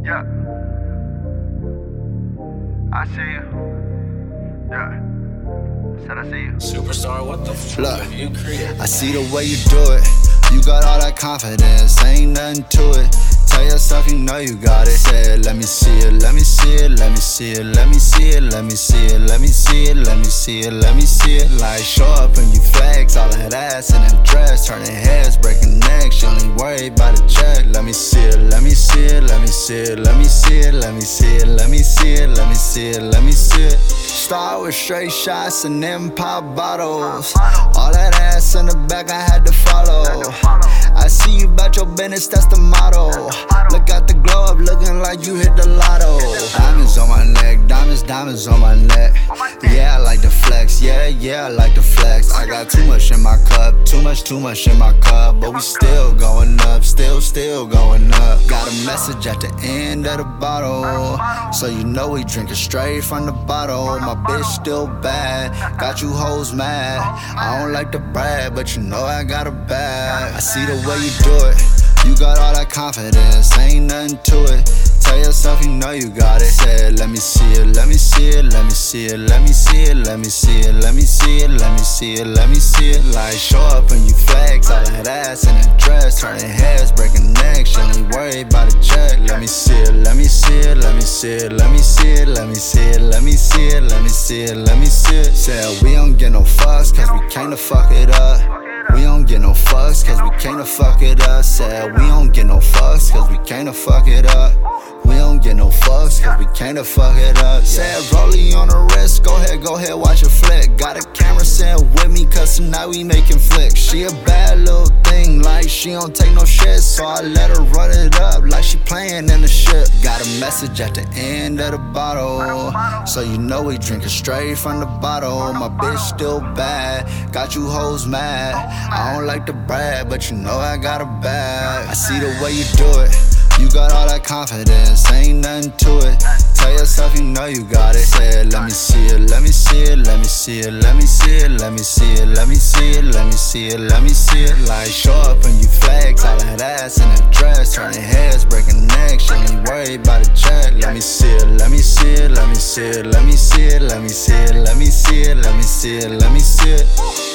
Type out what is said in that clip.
Yeah. I see you. Yeah. Said I see you. Superstar, what the fuck Look, have you created? I see the way you do it. You got all that confidence, ain't nothing to it. Tell yourself you know you got it. Say it, let me see it, let me see it, let me see it, let me see it, let me see it, let me see it, let me see it, let me see it. Like show up and you flex, all that ass in that dress, turning heads, breaking necks. You only worry about a check. Let me see it, let me see it, let me see it, let me see it, let me see it, let me see it, let me see it, let me see it. Start with straight shots and then pop bottles. All that ass in the back, I had to follow. I see you about your business, that's the motto. Look at the glow up, looking like you hit the lotto. Diamonds on my neck, diamonds on my neck. Yeah, I like the flex, yeah, I like the flex. I got too much in my cup, too much in my cup. But we still going up, still going up. Got a message at the end of the bottle, so you know we drinking straight from the bottle. My bitch still bad, got you hoes mad. I don't like to brag, but you know I got a bag. I see the way you do it, you got all that confidence, ain't nothing to it. Tell yourself you know you got it. Say it, let me see it, let me see it, let me see it, let me see it, let me see it, let me see it, let me see it, let me see it. Like show up and you flex, all that ass in that dress, turning heads, breaking necks. You only worry about a check. Let me see it, let me see it, let me see it, let me see it, let me see it, let me see it, let me see it, let me see it. Say we don't get no fucks, cause we came to fuck it up. We don't get no fucks, cause we came to fuck it up. Said we don't get no fucks, cause we came to fuck it up. We don't get no fucks, cause we came to fuck it up. Said rollie on the wrist, go ahead, watch a flick. Got a camera set with me, cause tonight we making flicks. She a bad little thing, like she don't take no shit. So I let her run it up, like she playing in the ship. Got a message at the end of the bottle, so you know we drinking straight from the bottle. My bitch still bad, got you hoes mad. I don't like to brag, but you know I got a bag. I see the way you do it, you got all that confidence, ain't nothing to it. Tell yourself you know you got it. Say it, let me see it, let me see it, let me see it, let me see it, let me see it, let me see it, let me see it, let me see it. Like show up and you flex, all that ass in that dress, turning heads, breaking necks. You only worry about a check. Let me see it, let me see it, let me see it, let me see it, let me see it, let me see it, let me see it, let me see it.